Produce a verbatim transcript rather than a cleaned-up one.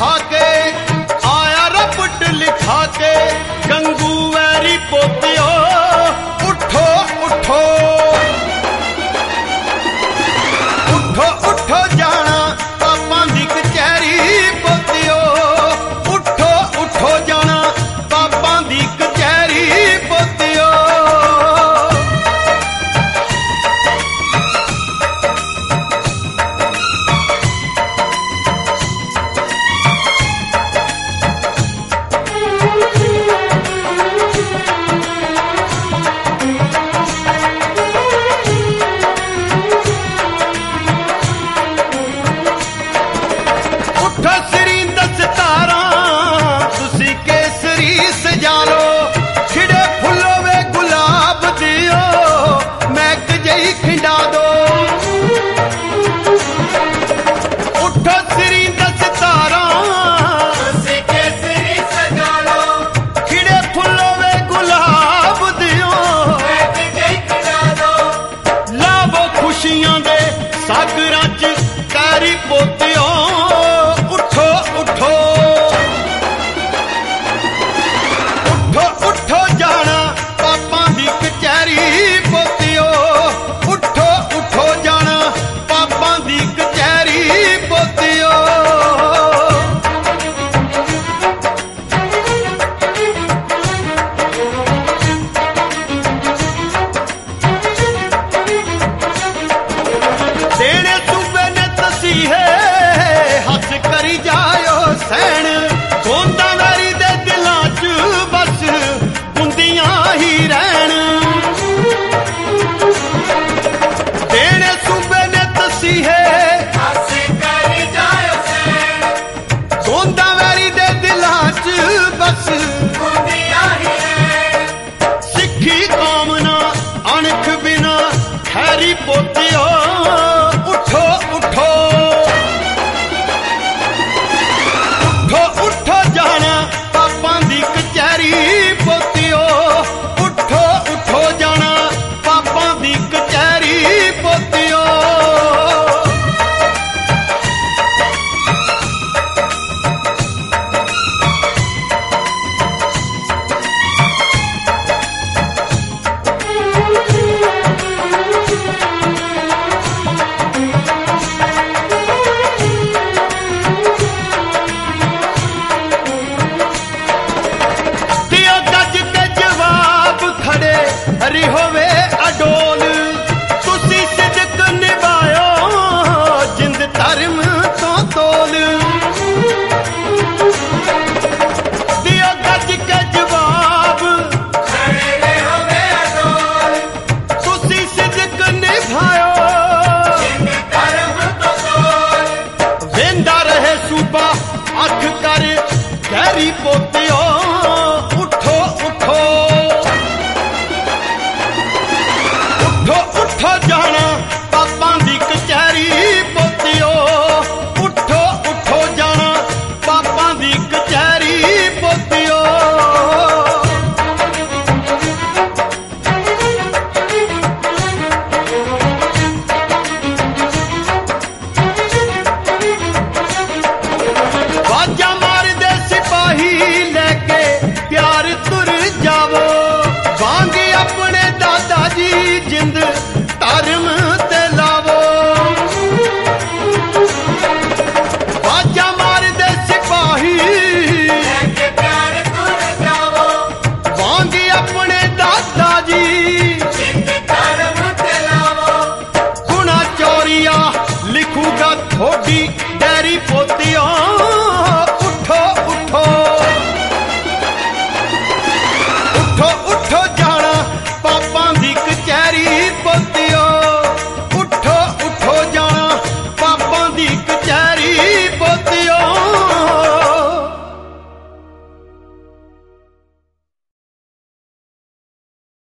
लिखा के आया रपट लिखा के गंगू वैरी पोतियो उठो उठो उठो उठो जाना पापा दी कचहरी पोतियो उठो उठो जाना पापा दी कचहरी पोतियो सागरां च कैरी पोतियो उठो उठो उठो उठो जाना पापा दी कचहरी पोतियो उठो उठो जाना पापा दी कचहरी पोतियो तेरे सूबे ने तसी है हस करी जायो सैन गोंदा वैरी दे दिलां च बस बुंदियां ही रहन तेरे सूबे ने तसी है हस करी जायो सैन गोंदा वैरी दे दिलां च बस बुंदियां ही रहन सिक्खी कौम ना अणख बिना खैरी पोतियो उठो उठो उठो उठो जाना पापा दी कचहरी पोतियो उठो उठो जाना पापा दी कचहरी पोतियो हरी होवे अडोल तुसी सिदक निभायो जिंद धर्म तो तोल दियो गज के जवाब खड़े होवे अडोल तुसी सिदक निभायो जिंद धर्म तो तोल वेंदा रहे सूबा अख कर गहरी पोते